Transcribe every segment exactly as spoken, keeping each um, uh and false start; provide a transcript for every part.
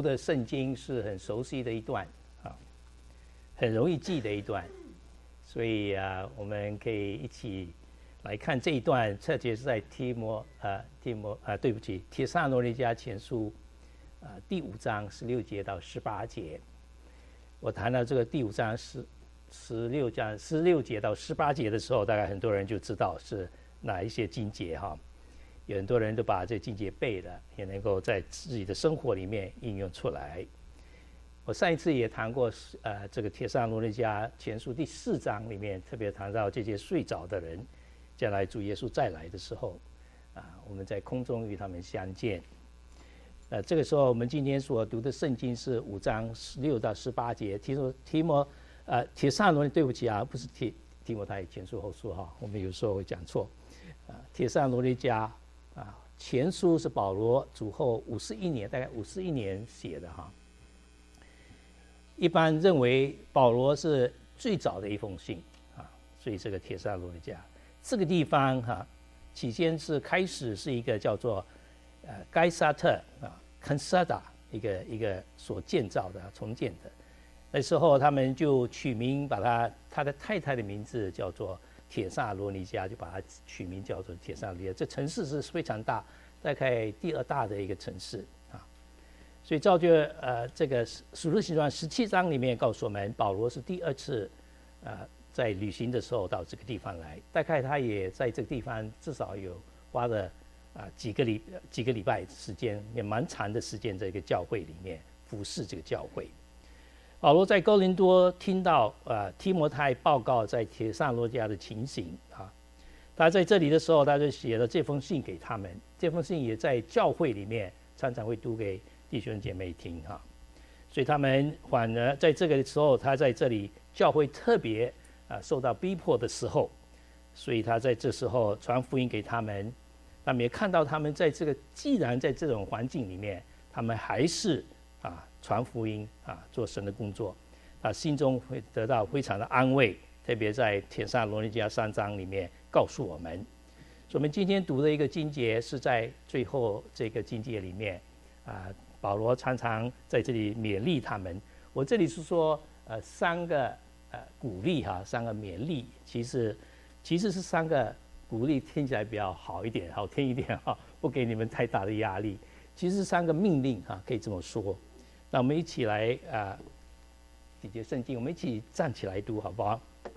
读的圣经是很熟悉的一段啊，很容易记的一段，所以啊，我们可以一起来看这一段，特别是在提摩啊提摩啊，对不起，帖撒罗尼迦前书啊第五章十六节到十八节。我谈到这个第五章十十六章十六节到十八节的时候，大概很多人就知道是哪一些经节哈。有很多人都把这经节背了，也能够在自己的生活里面应用出来。我上一次也谈过，呃，这个帖撒罗尼迦前书第四章里面特别谈到这些睡着的人，将来主耶稣再来的时候，啊，我们在空中与他们相见。呃，这个时候我们今天所读的圣经是五章十六到十八节。提摩提摩，呃，帖撒罗尼，对不起啊，不是提提摩太前书后书哈，我们有时候会讲错。啊，帖撒罗尼迦。啊，前书是保罗主后五十一年，大概五十一年写的哈。一般认为保罗是最早的一封信啊，所以这个帖撒罗尼迦这个地方哈、啊，起先是开始是一个叫做呃该撒特啊 Cansada 一个一个所建造的重建的。那时候他们就取名，把他他的太太的名字叫做帖撒罗尼迦，就把它取名叫做帖撒罗尼迦。这城市是非常大，大概第二大的一个城市啊。所以照就呃这个《使徒行传》十七章里面告诉我们，保罗是第二次呃在旅行的时候到这个地方来，大概他也在这个地方至少有花了啊几个礼几个礼拜时间，也蛮长的时间在一个教会里面服侍这个教会。保罗在哥林多听到呃提摩太报告在帖撒罗尼迦的情形啊，他在这里的时候，他就写了这封信给他们。这封信也在教会里面常常会读给弟兄姐妹听哈、啊，所以他们反而在这个时候，他在这里教会特别啊受到逼迫的时候，所以他在这时候传福音给他们。他们也看到他们在这个既然在这种环境里面，他们还是啊。传福音啊，做神的工作，啊，心中会得到非常的安慰。特别在帖撒罗尼迦三章里面告诉我们，所以我们今天读的一个经节是在最后这个经节里面啊，保罗常常在这里勉励他们。我这里是说呃三个呃鼓励哈，三个勉励，其实其实是三个鼓励，听起来比较好一点，好听一点哈，不给你们太大的压力。其实是三个命令哈，可以这么说。那我们一起来啊，几节圣经，我们一起站起来读，好不好？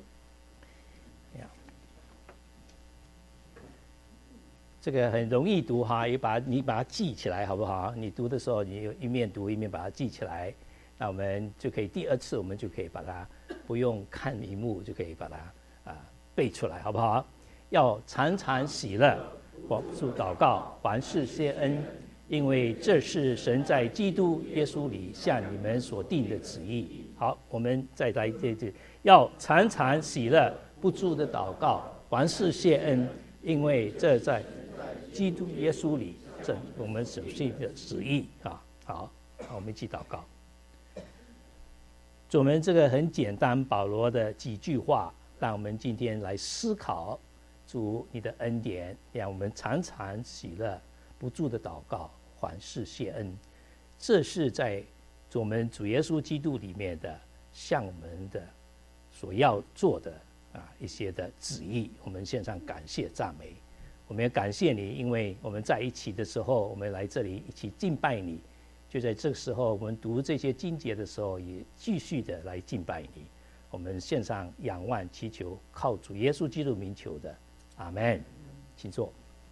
这个很容易读哈，也把你把它记起来，好不好？你读的时候，你一面读一面把它记起来，那我们就可以第二次，我们就可以把它不用看荧幕，就可以把它啊背出来，好不好？要常常喜乐，广树祷告，凡事谢恩。因为这是神在基督耶稣里向你们所定的旨意。好，我们再来这句，要常常喜乐，不住的祷告，凡事谢恩，因为这在基督耶稣里，这我们所信的旨意啊。好，好，我们一起祷告。我们这个很简单，保罗的几句话，让我们今天来思考主你的恩典，让我们常常喜乐。不住的祷告，凡事谢恩，这是在我们主耶稣基督里面的向我们的所要做的啊一些的旨意。我们献上感谢赞美，我们也感谢你，因为我们在一起的时候，我们来这里一起敬拜你。就在这个时候，我们读这些经节的时候，也继续的来敬拜你。我们献上仰望祈求，靠主耶稣基督名求的，阿们。请坐。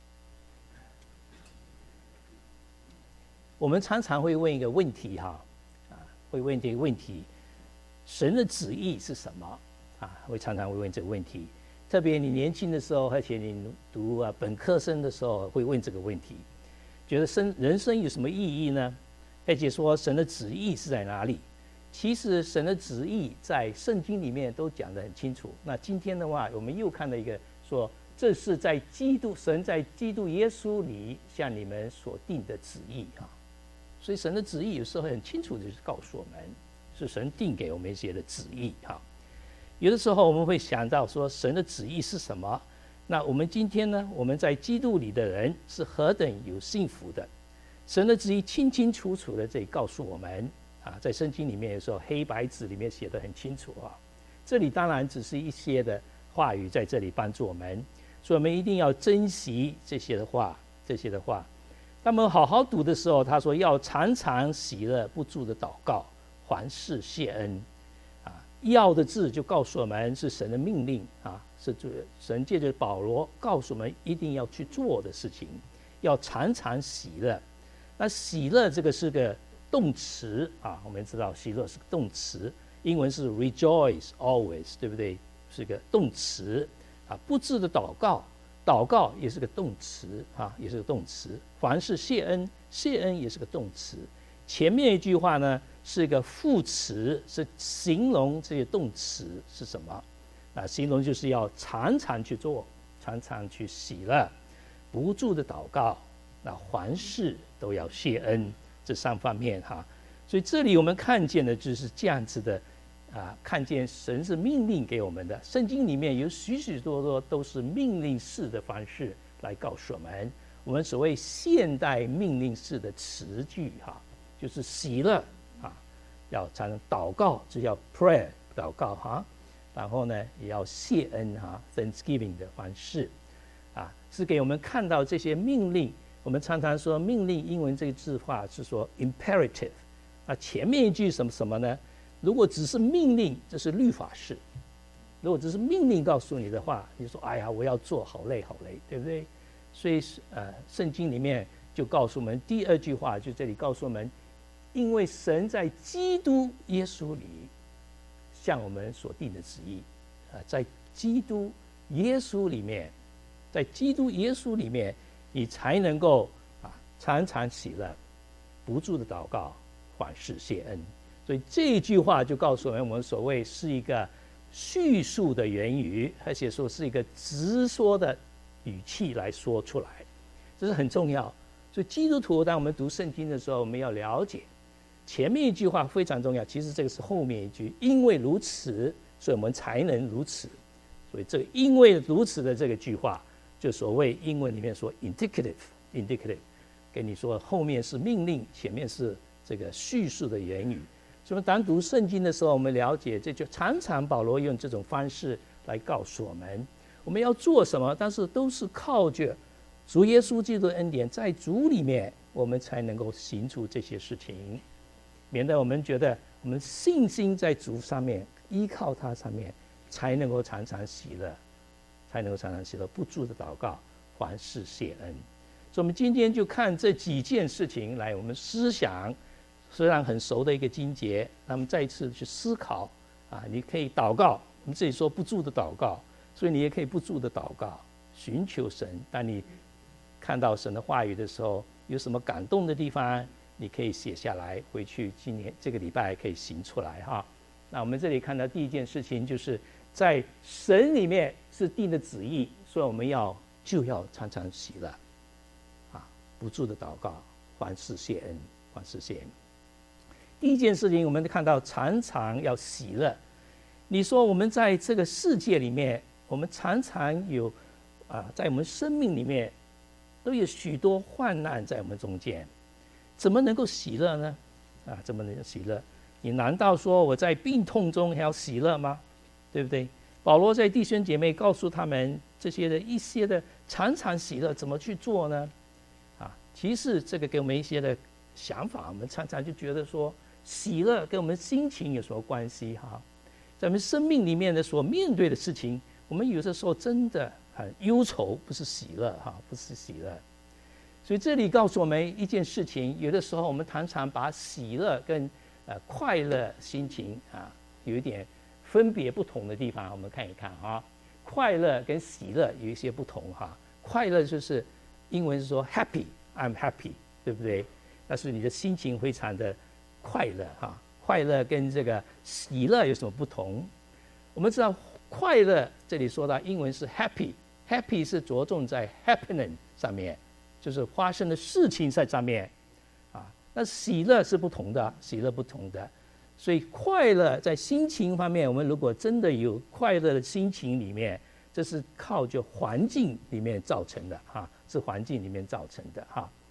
我们常常会问一个问题哈，啊，会问这个问题：神的旨意是什么？啊，会常常会问这个问题。特别你年轻的时候，而且你读啊本科生的时候，会问这个问题，觉得生人生有什么意义呢？而且说神的旨意是在哪里？其实神的旨意在圣经里面都讲得很清楚。那今天的话，我们又看到一个说，这是在基督神在基督耶稣里向你们所定的旨意啊。所以神的旨意有时候很清楚的就是告诉我们，是神定给我们一些的旨意哈。有的时候我们会想到说神的旨意是什么？那我们今天呢，我们在基督里的人是何等有幸福的。 神的旨意清清楚楚的这里告诉我们啊，在圣经里面有时候黑白纸里面写得很清楚啊。这里当然只是一些的话语在这里帮助我们，所以我们一定要珍惜这些的话，这些的话。当我们好好读的时候，他说要常常喜乐，不住的祷告，凡事谢恩。啊，要的字就告诉我们是神的命令啊，是神借着保罗告诉我们一定要去做的事情，要常常喜乐。那喜乐这个是个动词啊，我们知道喜乐是个动词，英文是 rejoice always， 对不对？是个动词啊。不住的祷告，祷告也是个动词啊，也是个动词。凡是谢恩，谢恩也是个动词。前面一句话呢是一个副词，是形容这些动词是什么？啊，形容就是要常常去做，常常去喜乐，不住的祷告。那凡事都要谢恩，这三方面哈。所以这里我们看见的就是这样子的啊，看见神是命令给我们的。圣经里面有许许多多都是命令式的方式来告诉我们，我们所谓现代命令式的词句哈，就是喜乐啊，要常常祷告，这叫 prayer 祷告哈。然后呢，也要谢恩哈 ，Thanksgiving 的方式啊，是给我们看到这些命令。我们常常说命令，英文这个字话是说 imperative， 那前面一句什么什么呢？如果只是命令，这是律法式；如果只是命令告诉你的话，你说哎呀，我要做，好累好累，对不对？所以呃，圣经里面就告诉我们第二句话，就这里告诉我们，因为神在基督耶稣里向我们所定的旨意啊、呃，在基督耶稣里面，在基督耶稣里面。你才能够啊常常喜乐，不住的祷告，凡事谢恩。所以这一句话就告诉我们，我们所谓是一个叙述的言语，而且说是一个直说的语气来说出来，这是很重要。所以基督徒当我们读圣经的时候，我们要了解前面一句话非常重要，其实这个是后面一句，因为如此，所以我们才能如此。所以这个因为如此的这个句话。就所谓英文里面说 indicative indicative， 跟你说后面是命令，前面是这个叙述的言语。所以当读圣经的时候，我们了解这就常常保罗用这种方式来告诉我们，我们要做什么，但是都是靠着主耶稣基督的恩典，在主里面我们才能够行出这些事情，免得我们觉得我们信心在主上面，依靠他上面，才能够常常喜乐。才能够常常喜乐，不住的祷告，凡事谢恩。所以，我们今天就看这几件事情来，我们思想虽然很熟的一个经节，那么再一次去思考啊，你可以祷告，我们这里说不住的祷告，所以你也可以不住的祷告，寻求神。当你看到神的话语的时候，有什么感动的地方，你可以写下来，回去今年这个礼拜可以行出来哈。那我们这里看到第一件事情就是。在神里面是定的旨意，所以我们要就要常常喜乐，啊，不住的祷告，凡事谢恩，凡事谢恩。第一件事情，我们看到常常要喜乐。你说我们在这个世界里面，我们常常有啊，在我们生命里面都有许多患难在我们中间，怎么能够喜乐呢？啊，怎么能够喜乐？你难道说我在病痛中还要喜乐吗？对不对？保罗在弟兄姐妹告诉他们这些的一些的常常喜乐怎么去做呢？啊，其实这个给我们一些的想法，我们常常就觉得说，喜乐跟我们心情有什么关系哈？在我们生命里面的所面对的事情，我们有的时候真的很忧愁，不是喜乐哈，不是喜乐。所以这里告诉我们一件事情，有的时候我们常常把喜乐跟呃快乐心情啊有一点。分别不同的地方，我们看一看哈。快乐跟喜乐有一些不同哈。快乐就是英文是说 happy，I'm happy， 对不对？但是你的心情非常的快乐哈。快乐跟这个喜乐有什么不同？我们知道快乐这里说到英文是 happy，happy 是着重在 happening 上面，就是发生的事情在上面啊。那喜乐是不同的，喜乐不同的。所以快乐在心情方面，我们如果真的有快乐的心情里面，这是靠着环境里面造成的哈，是环境里面造成的哈。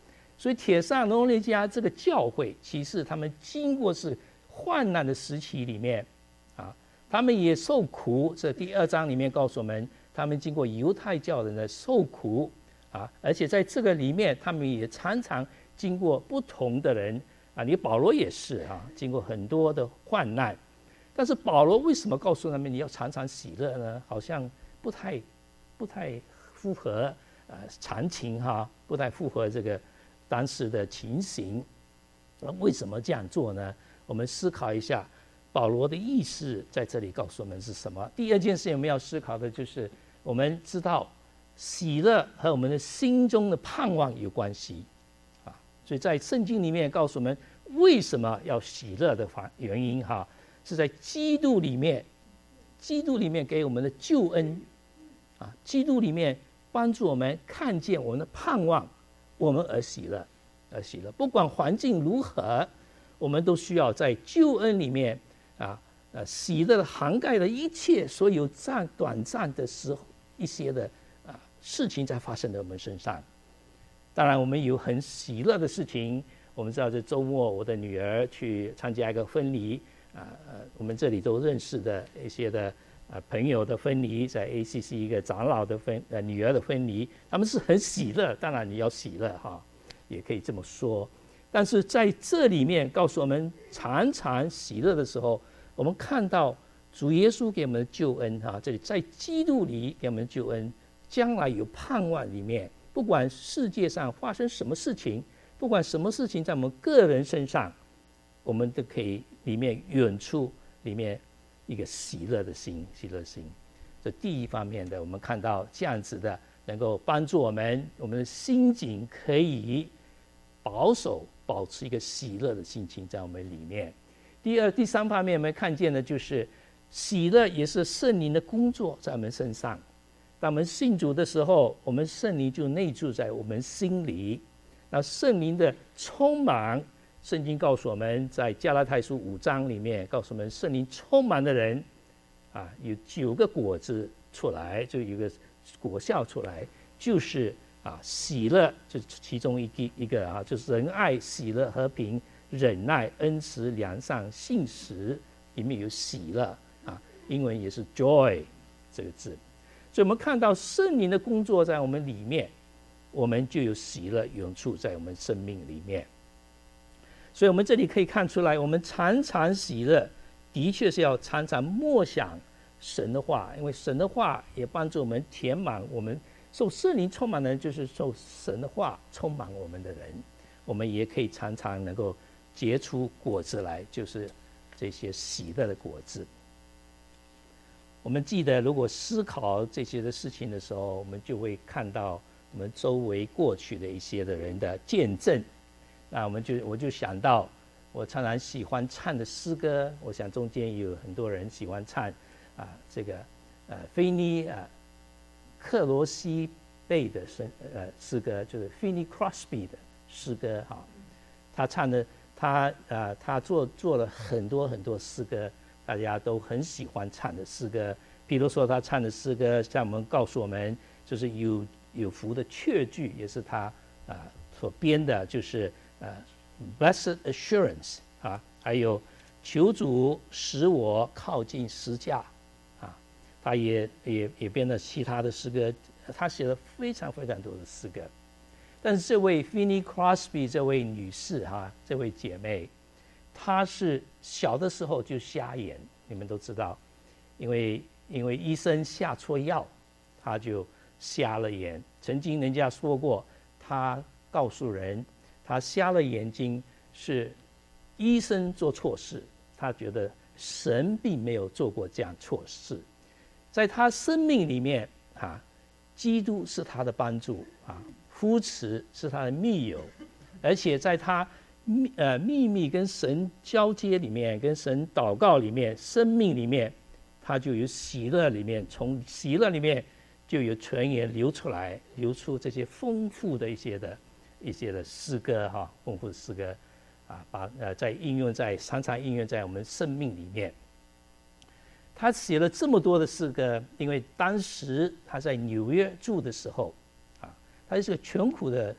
所以帖撒罗尼迦这个教会，其实他们经过是患难的时期里面啊，他们也受苦。这第二章里面告诉我们，他们经过犹太教人的受苦啊，而且在这个里面，他们也常常经过不同的人啊，你保罗也是啊，经过很多的患难。但是保罗为什么告诉他们你要常常喜乐呢？好像不太不太符合呃常情哈，不太符合这个当时的情形。那为什么这样做呢？我们思考一下，保罗的意思在这里告诉我们是什么？第二件事情我们要思考的就是，我们知道喜乐和我们的心中的盼望有关系啊，所以在圣经里面告诉我们为什么要喜乐的原因哈，是在基督里面，基督里面给我们的救恩啊，基督里面帮助我们看见我们的盼望，我们而喜乐，而喜乐。不管环境如何，我们都需要在救恩里面啊，呃，喜乐涵盖了一切所有暂短暂的时候一些的啊事情在发生在我们身上。当然，我们有很喜乐的事情。我们知道，这周末我的女儿去参加一个婚礼啊，呃，我们这里都认识的一些的。啊，朋友的婚礼，在 A C C 一个长老的婚呃女儿的婚礼，他们是很喜乐，当然你要喜乐哈，也可以这么说。但是在这里面告诉我们，常常喜乐的时候，我们看到主耶稣给我们的救恩哈，这里在基督里给我们的救恩，将来有盼望里面，不管世界上发生什么事情，不管什么事情在我们个人身上，我们都可以里面远处里面。一个喜乐的心，喜乐心，这第一方面的，我们看到这样子的，能够帮助我们，我们的心境可以保守、保持一个喜乐的心情在我们里面。第二、第三方面，我们看见的就是喜乐也是圣灵的工作在我们身上。当我们信主的时候，我们圣灵就内住在我们心里，那圣灵的充满。圣经告诉我们，在加拉太书五章里面告诉我们，圣灵充满的人啊，有九个果子出来，就有一个果效出来，就是啊喜乐，这其中一个一个啊，就是仁爱、喜乐、和平、忍耐、恩慈、良善、信实，里面有喜乐啊，英文也是 joy 这个字。所以我们看到圣灵的工作在我们里面，我们就有喜乐永处在我们生命里面。所以我们这里可以看出来，我们常常喜乐，的确是要常常默想神的话，因为神的话也帮助我们填满我们受圣灵充满的人，就是受神的话充满我们的人。我们也可以常常能够结出果子来，就是这些喜乐的果子。我们记得，如果思考这些的事情的时候，我们就会看到我们周围过去的一些的人的见证。那我们就我就想到，我常常喜欢唱的诗歌，我想中间有很多人喜欢唱啊，这个呃菲尼啊克罗西贝的诗呃诗歌，就是菲尼 Crosby 的诗歌哈。他唱的他啊他做做了很多很多诗歌，大家都很喜欢唱的诗歌。比如说他唱的诗歌，像我们告诉我们，就是有有福的确据，也是他啊所编的，就是。呃 ，Blessed Assurance 啊，还有求主使我靠近十架啊，他也也也编了其他的诗歌，他写了非常非常多的诗歌。但是这位 Fanny Crosby 这位女士哈、啊，这位姐妹，她是小的时候就瞎眼，你们都知道，因为因为医生下错药，她就瞎了眼。曾经人家说过，她告诉人。他瞎了眼睛是医生做错事，他觉得神并没有做过这样错事。在他生命里面啊，基督是他的帮助啊，扶持是他的密友，而且在他秘呃秘密跟神交接里面，跟神祷告里面，生命里面，他就有喜乐里面，从喜乐里面就有泉源流出来，流出这些丰富的一些的。一些的诗歌哈，丰富的诗歌啊，把呃在应用在常常应用在我们生命里面。他写了这么多的诗歌，因为当时他在纽约住的时候啊，他是个穷苦的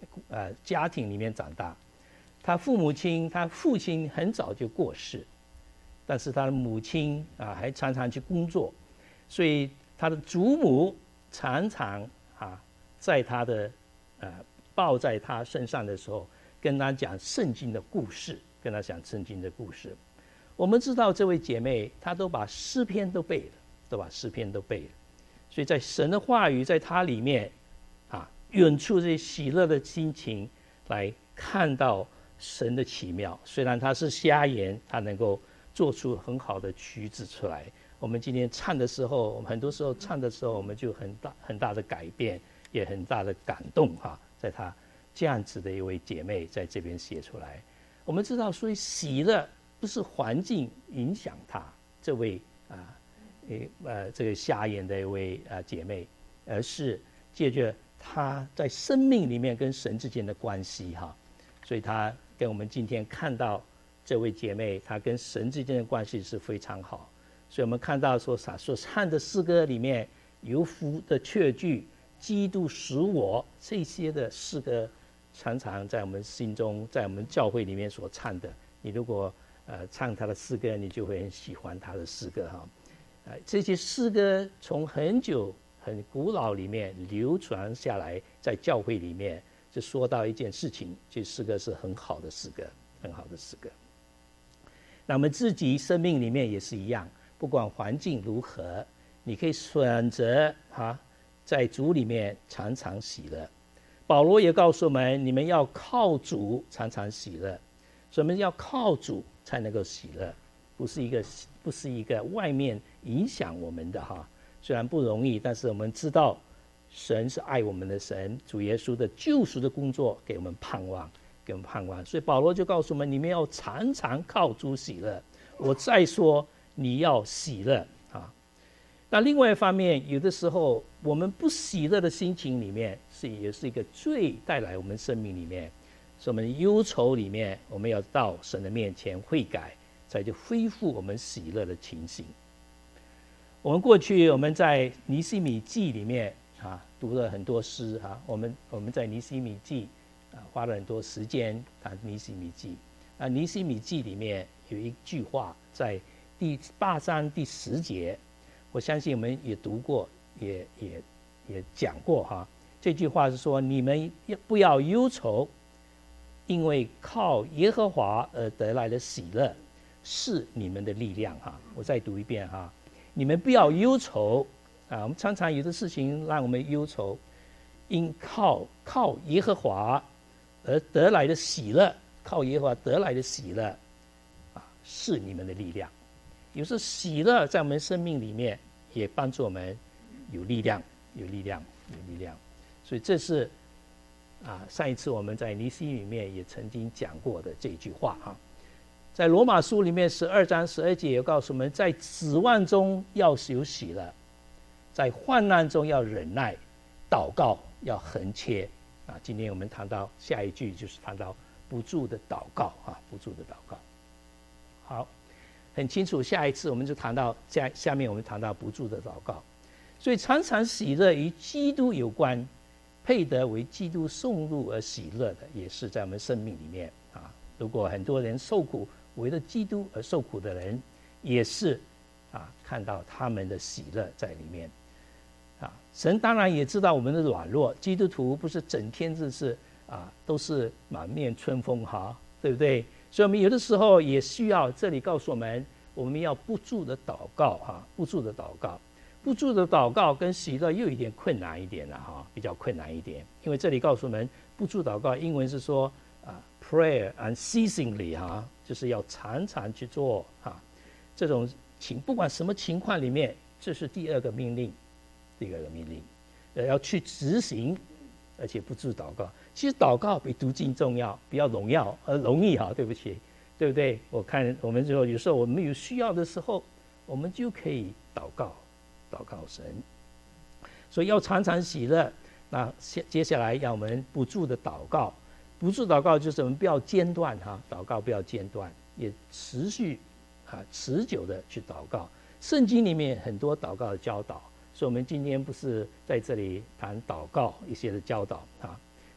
呃家庭里面长大，他父母亲他父亲很早就过世，但是他的母亲啊还常常去工作，所以他的祖母常常啊在他的呃抱在他身上的时候，跟他讲圣经的故事，跟他讲圣经的故事。我们知道这位姐妹她都把诗篇都背了，都把诗篇都背了，所以在神的话语在她里面啊，远处这些喜乐的心情来看到神的奇妙。虽然她是瞎眼，她能够做出很好的曲子出来。我们今天唱的时候，我们很多时候唱的时候，我们就很大很大的改变，也很大的感动哈。在她这样子的一位姐妹在这边写出来，我们知道，所以喜乐不是环境影响她这位啊，呃这个瞎眼的一位啊姐妹，而是借着她在生命里面跟神之间的关系哈，所以她跟我们今天看到这位姐妹，她跟神之间的关系是非常好。所以我们看到说啥，所唱的诗歌里面有福的确据，基督使我这些的诗歌，常常在我们心中，在我们教会里面所唱的。你如果呃唱他的诗歌，你就会很喜欢他的诗歌哈。呃，这些诗歌从很久很古老里面流传下来，在教会里面就说到一件事情，这诗歌是很好的诗歌，很好的诗歌。那我们自己生命里面也是一样，不管环境如何，你可以选择哈，在主里面常常喜乐。保罗也告诉我们，你们要靠主常常喜乐。所以我们要靠主才能够喜乐，不是一个不是一个外面影响我们的哈。虽然不容易，但是我们知道神是爱我们的神，主耶稣的救赎的工作给我们盼望，给我们盼望。所以保罗就告诉我们，你们要常常靠主喜乐。我再说，你要喜乐啊。那另外一方面，有的时候我们不喜乐的心情里面，是也是一个罪带来我们生命里面。所以我们忧愁里面，我们要到神的面前悔改，才就恢复我们喜乐的情形。我们过去我们在尼希米记里面啊读了很多诗啊，我们我们在尼希米记啊花了很多时间谈尼希米记。啊，尼希米记里面有一句话，在第八章第十节，我相信我们也读过，也也也讲过哈。这句话是说：你们不要忧愁。因为靠耶和华而得来的喜乐是你们的力量哈。我再读一遍哈，你们不要忧愁啊！我们常常有的事情让我们忧愁，因靠靠耶和华而得来的喜乐，靠耶和华得来的喜乐啊，是你们的力量。有时喜乐在我们生命里面也帮助我们有力量，有力量，有力量。所以这是。啊，上一次我们在尼希里面也曾经讲过的这句话哈，在罗马书里面十二章十二节也告诉我们，在指望中要有喜乐，在患难中要忍耐，祷告要恒切啊。今天我们谈到下一句就是谈到不住的祷告啊，不住的祷告。好，很清楚，下一次我们就谈到下下面我们谈到不住的祷告，所以常常喜乐与基督有关。配得为基督送入而喜乐的，也是在我们生命里面啊。如果很多人受苦，为了基督而受苦的人，也是啊，看到他们的喜乐在里面啊。神当然也知道我们的软弱，基督徒不是整天就是啊都是满面春风哈，对不对？所以我们有的时候也需要，这里告诉我们，我们要不住的祷告哈，不住的祷告。不住的祷告跟喜乐又有一点困难一点了哈，比较困难一点，因为这里告诉我们不住祷告，英文是说啊 ，prayer unceasingly 哈，就是要常常去做哈。这种情不管什么情况里面，这是第二个命令，第二个命令，呃，要去执行，而且不住祷告。其实祷告比读经重要，比较荣耀呃容易哈，对不起，对不对？我看我们就有时候我们有需要的时候，我们就可以祷告。祷告神，所以要常常喜乐。那接下来要我们不住的祷告，不住祷告就是我们不要间断哈，祷告不要间断，也持续啊持久的去祷告。圣经里面很多祷告的教导，所以我们今天不是在这里谈祷告一些的教导啊。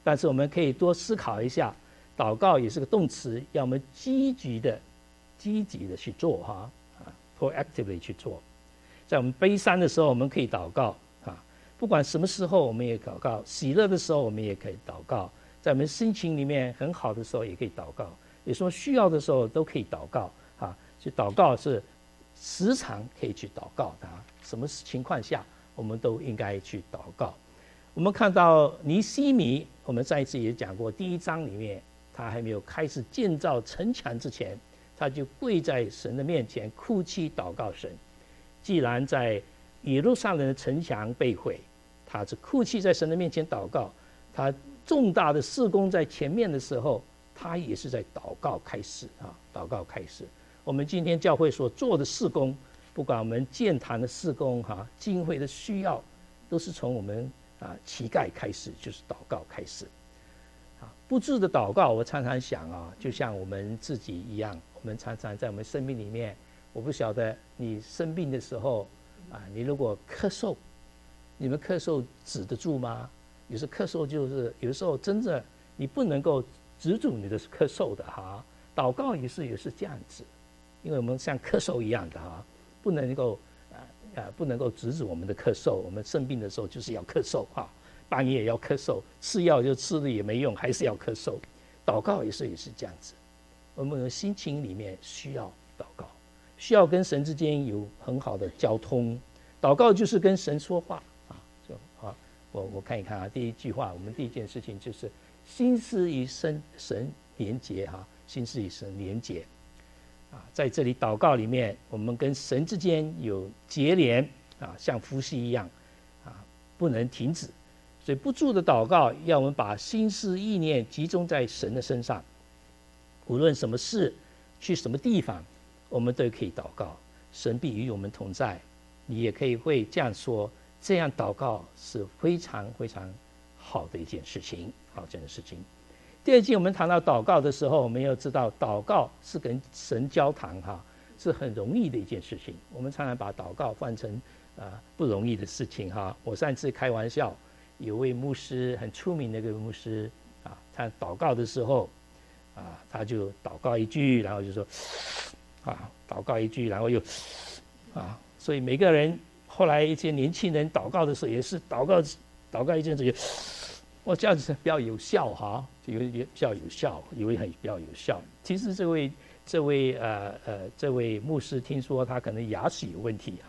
但是我们可以多思考一下，祷告也是个动词，要我们积极的、积极的去做哈啊 ，proactively 去做。在我们悲伤的时候，我们可以祷告啊，不管什么时候我们也祷告；喜乐的时候我们也可以祷告，在我们心情里面很好的时候也可以祷告，有什么需要的时候都可以祷告啊。所以祷告是时常可以去祷告的，什么情况下我们都应该去祷告。我们看到尼希米，我们上一次也讲过，第一章里面他还没有开始建造城墙之前，他就跪在神的面前哭泣祷告神。既然在耶路撒冷的城墙被毁，他是哭泣在神的面前祷告。他重大的事工在前面的时候，他也是在祷告开始啊，祷告开始。我们今天教会所做的事工，不管我们建坛的事工哈，经会的需要，都是从我们啊乞丐开始，就是祷告开始。啊，不住的祷告，我常常想啊，就像我们自己一样，我们常常在我们生命里面，我不晓得你生病的时候啊，你如果咳嗽，你们咳嗽止得住吗？有时咳嗽就是有时候真的你不能够止住你的咳嗽的哈。祷告也是也是这样子，因为我们像咳嗽一样的哈，不能够啊啊不能够止止我们的咳嗽。我们生病的时候就是要咳嗽哈，半夜也要咳嗽，吃药就吃了也没用，还是要咳嗽。祷告也是也是这样子，我们的心情里面需要祷告，需要跟神之间有很好的交通。祷告就是跟神说话啊，就啊，我我看一看啊，第一句话，我们第一件事情就是心思与神神连结哈，心思与神连结啊，在这里祷告里面，我们跟神之间有结连啊，像呼吸一样啊，不能停止。所以不住的祷告，要我们把心思意念集中在神的身上，无论什么事，去什么地方，我们都可以祷告，神必与我们同在。你也可以会这样说，这样祷告是非常非常好的一件事情，好这件事情。第二季我们谈到祷告的时候，我们要知道祷告是跟神交谈哈，是很容易的一件事情。我们常常把祷告换成啊、呃、不容易的事情哈。我上次开玩笑，有位牧师很出名的一个牧师啊，他祷告的时候啊，他就祷告一句，然后就说啊，祷告一句，然后又啊。所以每个人后来一些年轻人祷告的时候，也是祷告祷告一阵子就，我这样子比较有效哈，有比较有效，以为很比较有效。其实这位这位呃呃这位牧师听说他可能牙齿有问题，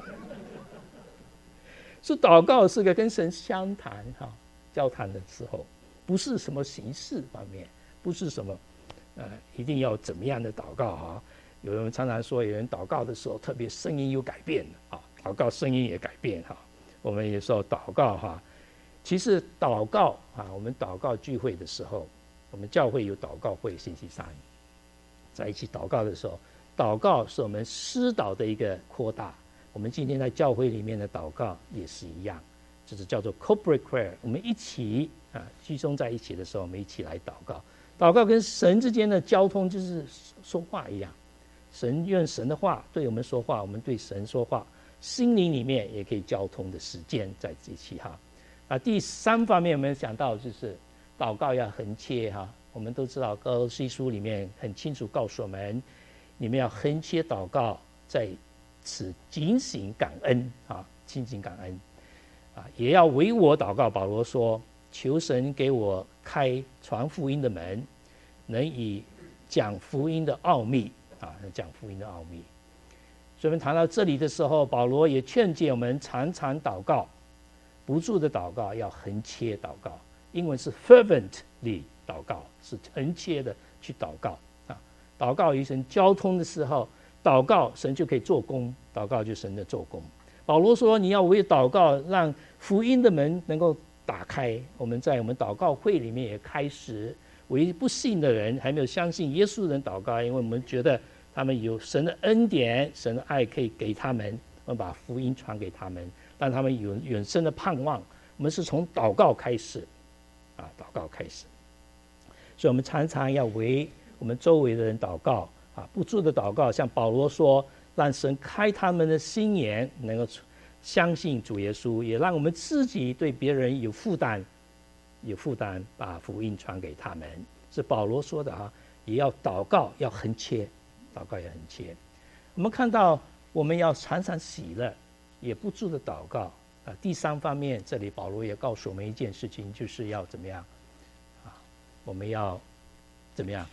是祷告是个跟神相谈哈交谈的时候，不是什么形式方面，不是什么呃一定要怎么样的祷告哈。有人常常说，有人祷告的时候，特别声音有改变啊，祷告声音也改变哈。我们有时候祷告哈，其实祷告啊，我们祷告聚会的时候，我们教会有祷告会，星期三在一起祷告的时候，祷告是我们施祷的一个扩大。我们今天在教会里面的祷告也是一样，就是叫做 corporate prayer， 我们一起啊集中在一起的时候，我们一起来祷告。祷告跟神之间的交通就是说话一样。神用神的话对我们说话，我们对神说话，心灵里面也可以交通的时间在一起哈。啊，第三方面我们想到就是祷告要横切哈。我们都知道歌罗西书里面很清楚告诉我们，你们要横切祷告，在此警醒感恩啊，亲近感恩啊，也要为我祷告。保罗说，求神给我开传福音的门，能以讲福音的奥秘。啊，讲福音的奥秘。所以我们谈到这里的时候，保罗也劝诫我们常常祷告，不住的祷告，要横切祷告。英文是 fervently 祷告，是横切的去祷告啊。祷告与神交通的时候，祷告神就可以做工，祷告就神的做工。保罗说，你要为祷告让福音的门能够打开。我们在我们祷告会里面也开始为不信的人，还没有相信耶稣的人祷告，因为我们觉得他们有神的恩典，神的爱可以给他们，我们把福音传给他们，让他们有远生的盼望。我们是从祷告开始啊，祷告开始。所以我们常常要为我们周围的人祷告啊，不住的祷告，像保罗说，让神开他们的心眼，能够相信主耶稣，也让我们自己对别人有负担有负担把福音传给他们。是保罗说的哈，也要祷告，要横切，祷告也横切。我们看到我们要常常喜乐，也不住的祷告啊。第三方面，这里保罗也告诉我们一件事情，就是要怎么样啊？我们要怎么样？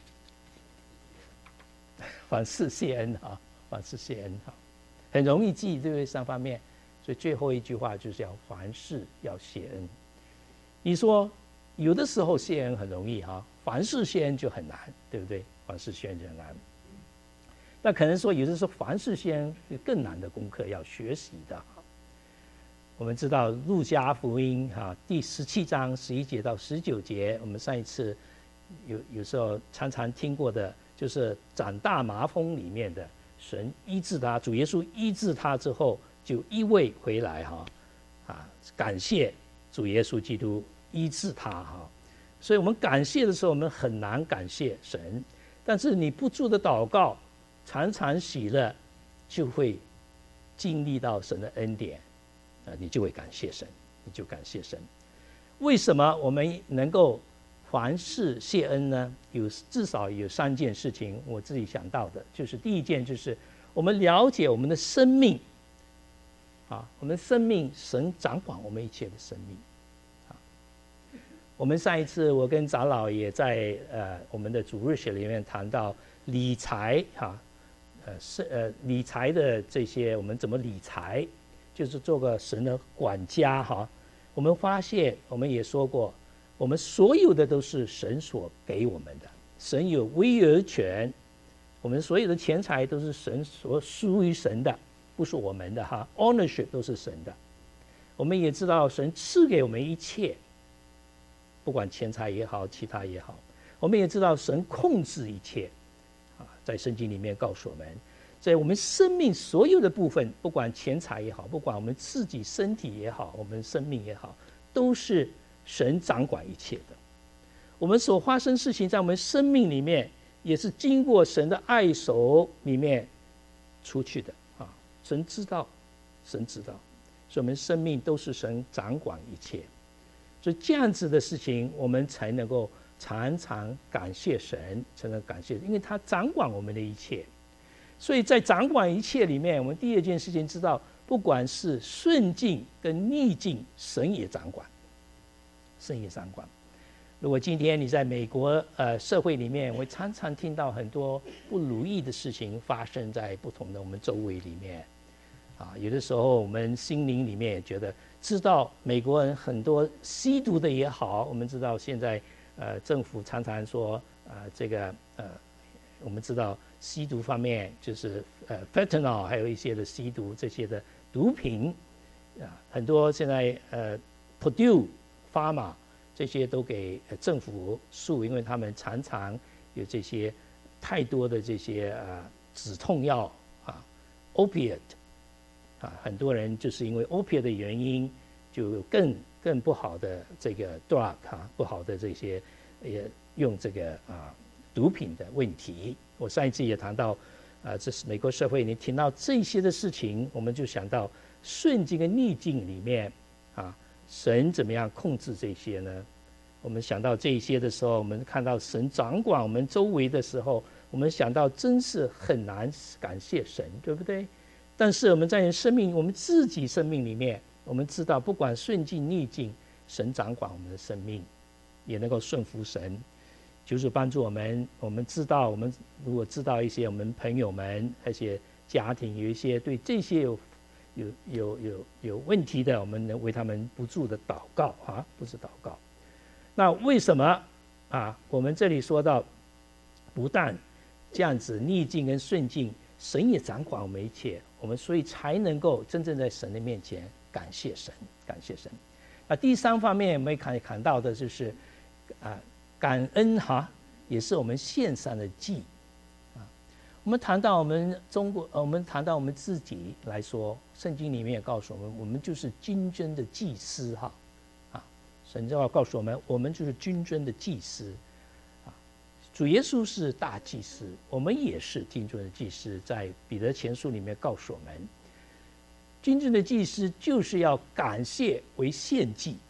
凡事谢恩啊，凡事谢恩哈，很容易记，对不对？三方面，所以最后一句话就是要凡事要谢恩。你说有的时候谢恩很容易哈，凡事谢恩就很难，对不对？凡事谢恩就很难。那可能说有的时候凡事谢恩有更难的功课要学习的。我们知道路加福音哈第十七章十一节到十九节，我们上一次有有时候常常听过的，就是长大麻风里面的神医治他，主耶稣医治他之后，就一位回来哈啊，感谢主耶稣基督医治他哈。所以我们感谢的时候，我们很难感谢神，但是你不住的祷告，常常喜乐，就会经历到神的恩典啊，你就会感谢神，你就感谢神。为什么我们能够凡事谢恩呢？有至少有三件事情我自己想到的，就是第一件就是我们了解我们的生命啊，我们的生命神掌管我们一切的生命啊。我们上一次我跟长老也在呃我们的主日学里面谈到理财哈，呃是呃理财的这些我们怎么理财，就是做个神的管家哈。我们发现我们也说过，我们所有的都是神所给我们的，神有威尔权，我们所有的钱财都是神所属于神的，不是我们的哈 ，ownership 都是神的。我们也知道神赐给我们一切，不管钱财也好，其他也好，我们也知道神控制一切啊，在圣经里面告诉我们，在我们生命所有的部分，不管钱财也好，不管我们自己身体也好，我们生命也好，都是神掌管一切的。我们所发生事情在我们生命里面，也是经过神的爱手里面出去的啊。神知道，神知道，所以我们生命都是神掌管一切。所以这样子的事情，我们才能够常常感谢神，才能感谢，因为他掌管我们的一切。所以在掌管一切里面，我们第二件事情知道，不管是顺境跟逆境，神也掌管，神也掌管。如果今天你在美国呃社会里面，我常常听到很多不如意的事情发生在不同的我们周围里面，啊，有的时候我们心灵里面也觉得，知道美国人很多吸毒的也好，我们知道现在呃政府常常说呃这个呃我们知道吸毒方面就是呃 fentanyl 还有一些的吸毒这些的毒品啊，很多现在呃 Purdue Pharma 这些都给政府诉，因为他们常常有这些太多的这些呃止痛药啊 opiate 啊，很多人就是因为 opiate 的原因，就有更更不好的这个 drug 啊，不好的这些也用这个啊毒品的问题。我上一次也谈到，啊，这是美国社会，你听到这些的事情，我们就想到顺境跟逆境里面啊，神怎么样控制这些呢？我们想到这些的时候，我们看到神掌管我们周围的时候，我们想到真是很难感谢神，对不对？但是我们在生命，我们自己生命里面，我们知道不管顺境逆境，神掌管我们的生命，也能够顺服神，就是帮助我们。我们知道，我们如果知道一些我们朋友们，而且家庭有一些对这些有有有有有问题的，我们能为他们不住的祷告啊，不是祷告。那为什么啊？我们这里说到，不但这样子逆境跟顺境，神也掌管我们一切，我们所以才能够真正在神的面前感谢神，感谢神。那第三方面我们看看到的就是啊，感恩哈，也是我们献上的祭啊。我们谈到我们中国，我们谈到我们自己来说，圣经里面也告诉我们，我们就是君尊的祭司哈。神就要告诉我们，我们就是君尊的祭司，啊，主耶稣是大祭司，我们也是君尊的祭司。在彼得前书里面告诉我们，君尊的祭司就是要感谢为献祭，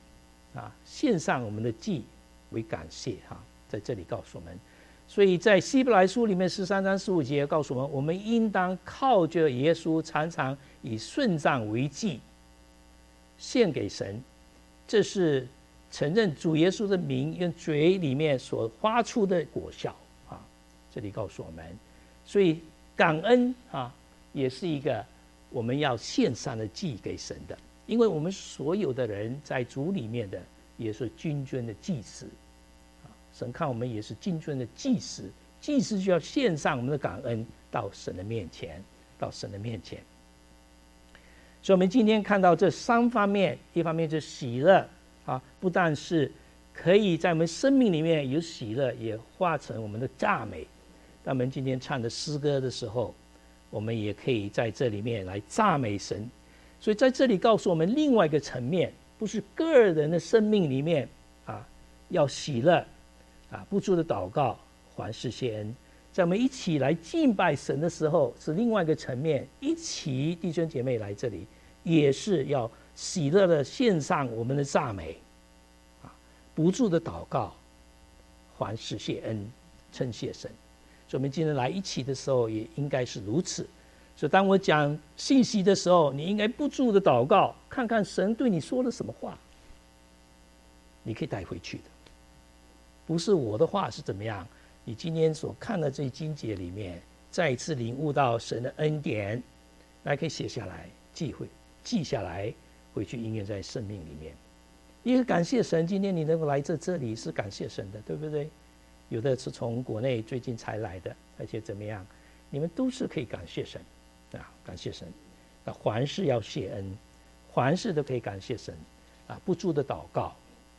啊，献上我们的祭为感谢哈、啊，在这里告诉我们。所以在希伯来书里面十三章十五节告诉我们，我们应当靠着耶稣，常常以顺畅为祭，献给神。这是承认主耶稣的名用嘴里面所发出的果效啊。这里告诉我们，所以感恩啊，也是一个我们要献上的祭给神的，因为我们所有的人在主里面的也是君尊的祭司。神看我们也是君尊的祭司，祭司就要献上我们的感恩到神的面前，到神的面前。所以，我们今天看到这三方面，一方面是喜乐啊，不但是可以在我们生命里面有喜乐，也化成我们的赞美。当我们今天唱的诗歌的时候，我们也可以在这里面来赞美神。所以，在这里告诉我们另外一个层面，不是个人的生命里面啊，要喜乐。啊，不住的祷告，还是谢恩，在我们一起来敬拜神的时候，是另外一个层面。一起弟兄姐妹来这里，也是要喜乐的献上我们的赞美，啊，不住的祷告，还是谢恩，称谢神。所以，我们今天来一起的时候，也应该是如此。所以，当我讲信息的时候，你应该不住的祷告，看看神对你说了什么话，你可以带回去的。不是我的话是怎么样？你今天所看的这经节里面，再一次领悟到神的恩典，大家可以写下来，记会记下来，回去应用在生命里面。因为感谢神，今天你能够来这这里是感谢神的，对不对？有的是从国内最近才来的，而且怎么样？你们都是可以感谢神啊，感谢神。那凡事要谢恩，凡事都可以感谢神啊，不住的祷告。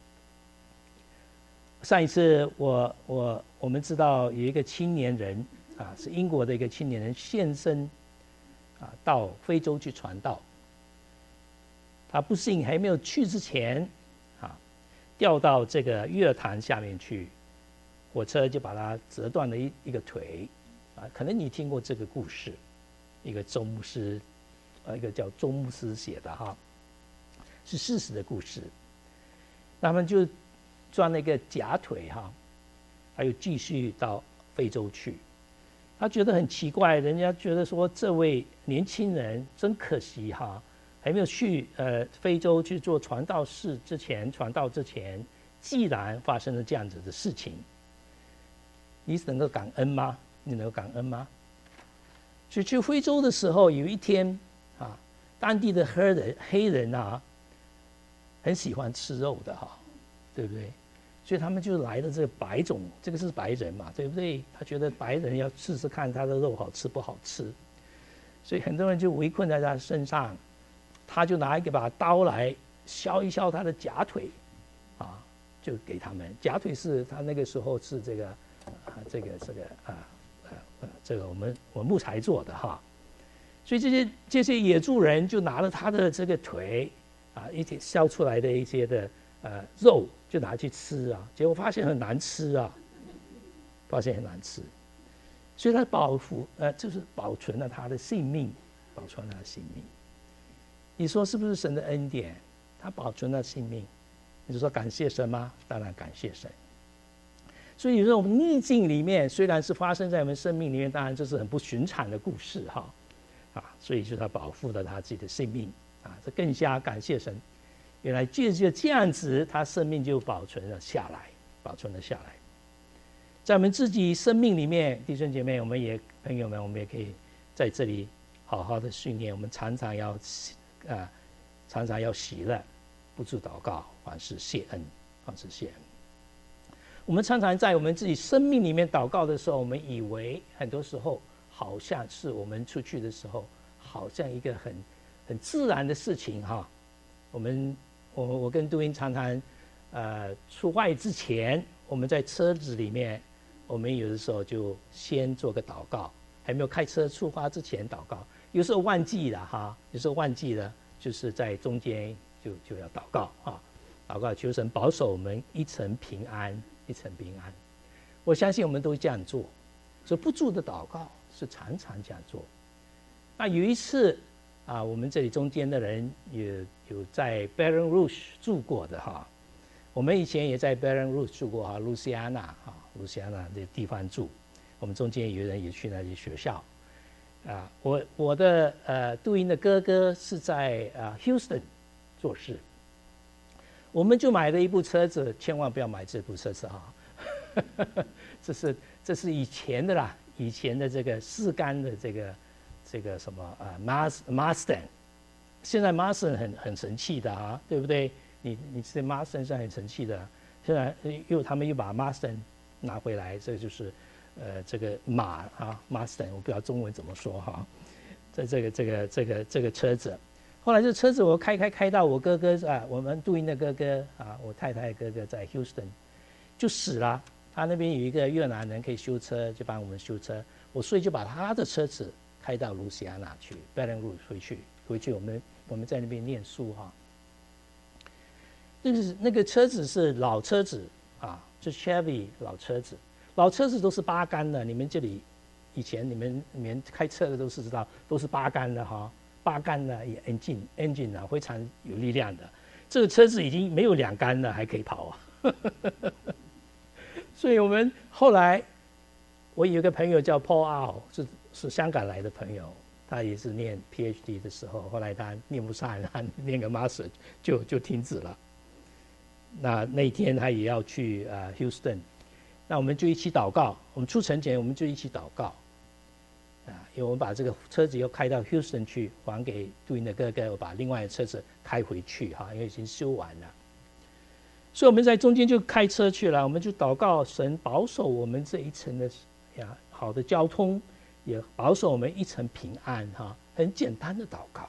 上一次我我我们知道有一个青年人啊，是英国的一个青年人献身啊，到非洲去传道。他不幸还没有去之前啊，掉到这个月儿潭下面去，火车就把他折断了一一个腿啊。可能你听过这个故事，一个周牧师，呃，一个叫周牧师写的哈，是事实的故事。他们就装了一个假腿哈，还有继续到非洲去。他觉得很奇怪，人家觉得说这位年轻人真可惜哈，还没有去呃非洲去做传道士之前，传道之前，既然发生了这样子的事情，你能够感恩吗？你能够感恩吗？所以去非洲的时候，有一天啊，当地的黑人黑人啊，很喜欢吃肉的哈，对不对？所以他们就来了这个白种，这个是白人嘛，对不对？他觉得白人要试试看他的肉好吃不好吃，所以很多人就围困在他身上，他就拿一把刀来削一削他的假腿，啊，就给他们。假腿是他那个时候是这个，啊，这个这个啊，呃，这个我们我们木材做的哈，所以这些这些野猪人就拿了他的这个腿，啊，一起削出来的一些的呃肉。就拿去吃啊，结果发现很难吃啊，发现很难吃，所以他保护呃，就是保存了他的性命，保存了他的性命。你说是不是神的恩典？他保存了性命，你说感谢神吗？当然感谢神。所以有时候我们逆境里面，虽然是发生在我们生命里面，当然这是很不寻常的故事哈，啊，所以就是他保护了他自己的性命啊，这更加感谢神。原来借着这样子，他生命就保存了下来，保存了下来。在我们自己生命里面，弟兄姐妹，我们也朋友们，我们也可以在这里好好的训练。我们常常要啊、呃，常常要喜乐，不住祷告，凡事谢恩，凡事谢恩。我们常常在我们自己生命里面祷告的时候，我们以为很多时候好像是我们出去的时候，好像一个很很自然的事情哈。我们我我跟杜英常常，呃，出外之前，我们在车子里面，我们有的时候就先做个祷告，还没有开车出发之前祷告。有时候忘记了哈，有时候忘记了，就是在中间就就要祷告啊，祷告求神保守我们一程平安，一程平安。我相信我们都这样做，所以不住的祷告是常常这样做。那有一次。啊，我们这里中间的人有有在 Baton Rouge 住过的哈， 我们以前也在 Baton Rouge 住过哈，路西安那哈，路西安那的地方住。我们中间有人也去那里学校。啊，我我的呃杜英的哥哥是在啊 Houston 做事，我们就买了一部车子，千万不要买这部车子哈，这是这是以前的啦，以前的这个四缸的这个这个什么啊 Mas Mustang， 现在 Mustang 很很神气的啊，对不对？你你这 Mustang 是很神气的，现在又他们又把 Mustang 拿回来，这就是。呃，这个马啊 ，Mustang， 我不知道中文怎么说哈。这这个这个这个这个车子，后来这车子我开开开到我哥哥啊，我们杜英的哥哥啊，我太太的哥哥在 Houston 就死了。他那边有一个越南人可以修车，就帮我们修车。我所以就把他的车子开到路西安那去 ，Baton Rouge 回去，回去我们我们在那边念书哈。那个那个车子是老车子啊，是 Chevy 老车子。老车子都是八缸的，你们这里以前你们你们开车的都是知道，都是八缸的哈，八缸的 engine engine 啊，非常有力量的。这个车子已经没有两缸了，还可以跑啊。所以我们后来，我有一个朋友叫 Paul Au， 是是香港来的朋友，他也是念 PhD 的时候，后来他念不上，他念个 Master 就就停止了。那那一天他也要去呃 Houston。那我们就一起祷告，我们出城前我们就一起祷告，啊，因为我们把这个车子又开到 Houston 去，还给杜英的哥哥，我把另外的车子开回去哈，因为已经修完了。所以我们在中间就开车去了，我们就祷告神保守我们这一程的呀好的交通，也保守我们一程平安哈，很简单的祷告。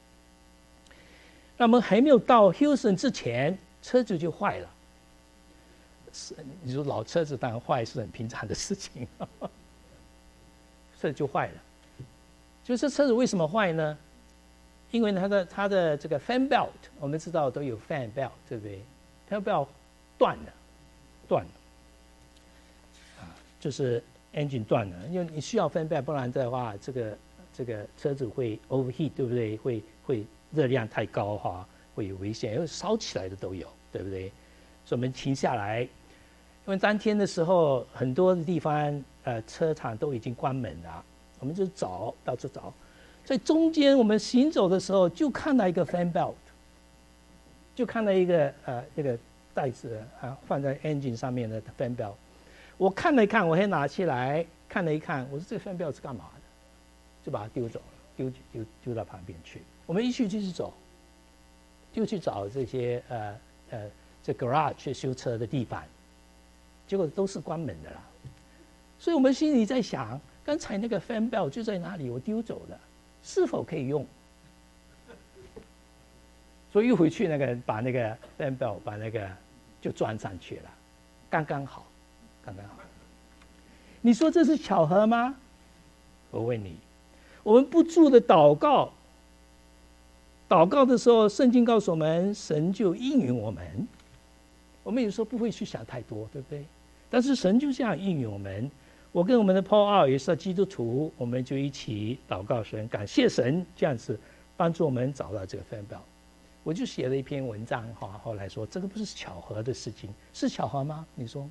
那么还没有到 Houston 之前，车子就坏了。你说老车子当然坏是很平常的事情，这就坏了。就这车子为什么坏呢？因为它的它的这个 fan belt， 我们知道都有 fan belt， 对不对 ？fan belt 断了，断了，啊，就是 engine 断了，因为你需要 fan belt， 不然的话，这个这个车子会 overheat， 对不对？会会热量太高哈，会有危险，因为烧起来的都有，对不对？所以我们停下来。因为当天的时候，很多的地方，呃，车厂都已经关门了，我们就找到处找，在中间我们行走的时候，就看到一个 fan belt， 就看到一个呃那个带子啊放在 engine 上面的 fan belt， 我看了一看，我还拿起来看了一看，我说这个 fan belt 是干嘛的？就把它丢走了，丢丢丢到旁边去。我们一去就是走，就去找这些呃呃这 garage 去修车的地方。结果都是关门的啦，所以我们心里在想，刚才那个 fan belt 就在哪里，我丢走了，是否可以用？所以又回去那个把那个 fan belt 把那个就装上去了，刚刚好，刚刚好。你说这是巧合吗？我问你，我们不住的祷告，祷告的时候，圣经告诉我们，神就应允我们。我们有时候不会去想太多，对不对？但是神就这样应允我们。我跟我们的 Paul Au 也是基督徒，我们就一起祷告神，感谢神这样子帮助我们找到这个 fan belt。我就写了一篇文章哈，后来说这个不是巧合的事情，是巧合吗？你说？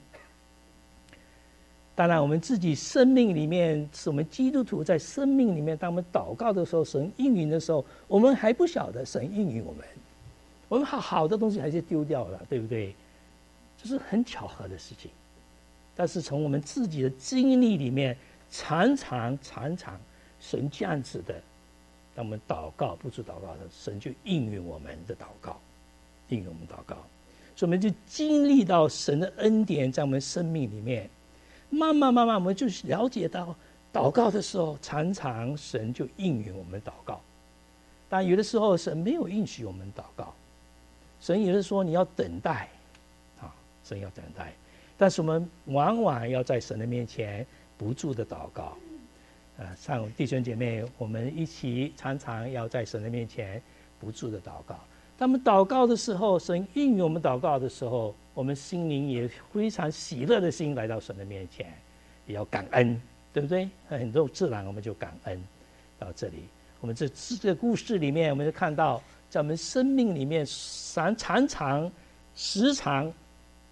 当然，我们自己生命里面，是我们基督徒在生命里面，当我们祷告的时候，神应允的时候，我们还不晓得神应允我们，我们好好的东西还是丢掉了，对不对？这是很巧合的事情，但是从我们自己的经历里面，常常常常神这样子的，当我们祷告不住祷告的，神就应允我们的祷告，应允我们祷告，所以我们就经历到神的恩典在我们生命里面，慢慢慢慢我们就了解到，祷告的时候常常神就应允我们祷告，但有的时候神没有应许我们祷告，神有的说你要等待。神要等待，但是我们往往要在神的面前不住的祷告，呃，像弟兄姐妹，我们一起常常要在神的面前不住的祷告。当我们祷告的时候，神应允我们祷告的时候，我们心灵也非常喜乐的心来到神的面前，也要感恩，对不对？很多自然我们就感恩。到这里，我们这这个故事里面，我们就看到，在我们生命里面常常常时常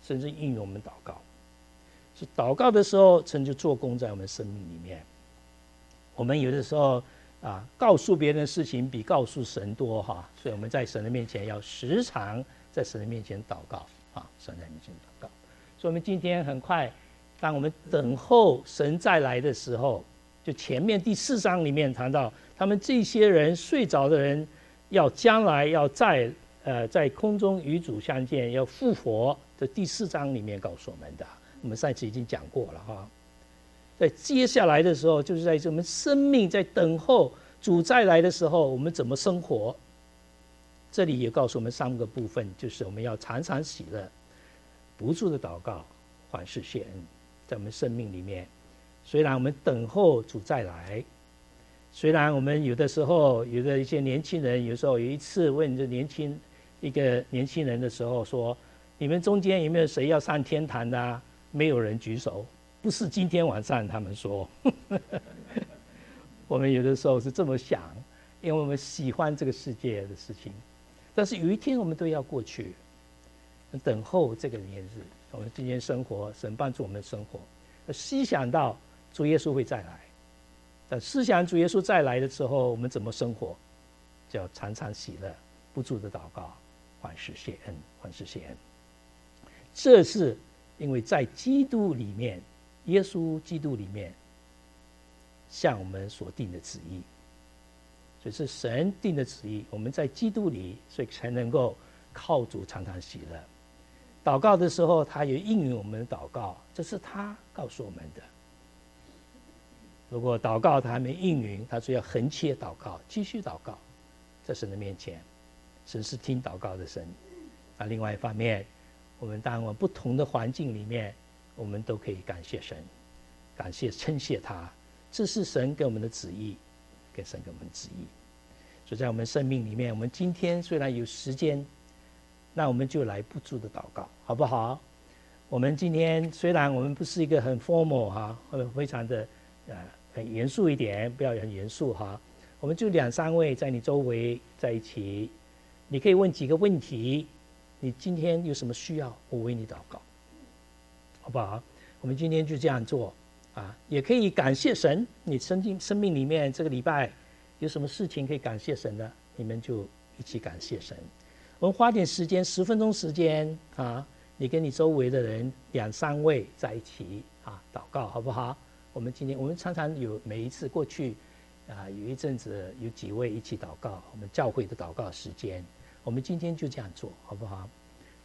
甚至应允我们祷告。是祷告的时候，神就做工在我们生命里面。我们有的时候啊，告诉别人的事情比告诉神多哈，所以我们在神的面前要时常在神的面前祷告啊，神在面前祷告。所以，我们今天很快，当我们等候神再来的时候，就前面第四章里面谈到，他们这些人睡着的人，要将来要在呃在空中与主相见，要复活。这第四章里面告诉我们的，我们上次已经讲过了哈。在接下来的时候，就是在我们生命在等候主再来的时候，我们怎么生活？这里也告诉我们三个部分，就是我们要常常喜乐，不住的祷告，凡事谢恩，在我们生命里面。虽然我们等候主再来，虽然我们有的时候有的一些年轻人，有时候有一次问这年轻一个年轻人的时候说，你们中间有没有谁要上天堂的啊？没有人举手。不是今天晚上他们说我们有的时候是这么想，因为我们喜欢这个世界的事情，但是有一天我们都要过去，等候这个年日，我们今天生活，神帮助我们生活，思想到主耶稣会再来，但思想主耶稣再来的时候，我们怎么生活？就要常常喜乐，不住的祷告，凡事谢恩，凡事谢恩。这是因为在基督里面，耶稣基督里面向我们所定的旨意，所以是神定的旨意，我们在基督里，所以才能够靠主常常喜乐。祷告的时候，他也应允我们的祷告，这是他告诉我们的。如果祷告他还没应允，他说要恒切祷告，继续祷告，在神的面前，神是听祷告的神。那另外一方面，我们当我们不同的环境里面，我们都可以感谢神，感谢称谢他，这是神给我们的旨意，给神给我们的旨意。所以在我们生命里面，我们今天虽然有时间，那我们就来不住的祷告，好不好？我们今天虽然我们不是一个很 formal 哈，呃，非常的呃很严肃一点，不要很严肃哈，我们就两三位在你周围在一起，你可以问几个问题，你今天有什么需要，我为你祷告，好不好？我们今天就这样做啊，也可以感谢神。你生命生命里面这个礼拜有什么事情可以感谢神的，你们就一起感谢神。我们花点时间，十分钟时间啊，你跟你周围的人两三位在一起啊祷告，好不好？我们今天我们常常有每一次过去啊，有一阵子有几位一起祷告，我们教会的祷告时间，我们今天就这样做，好不好？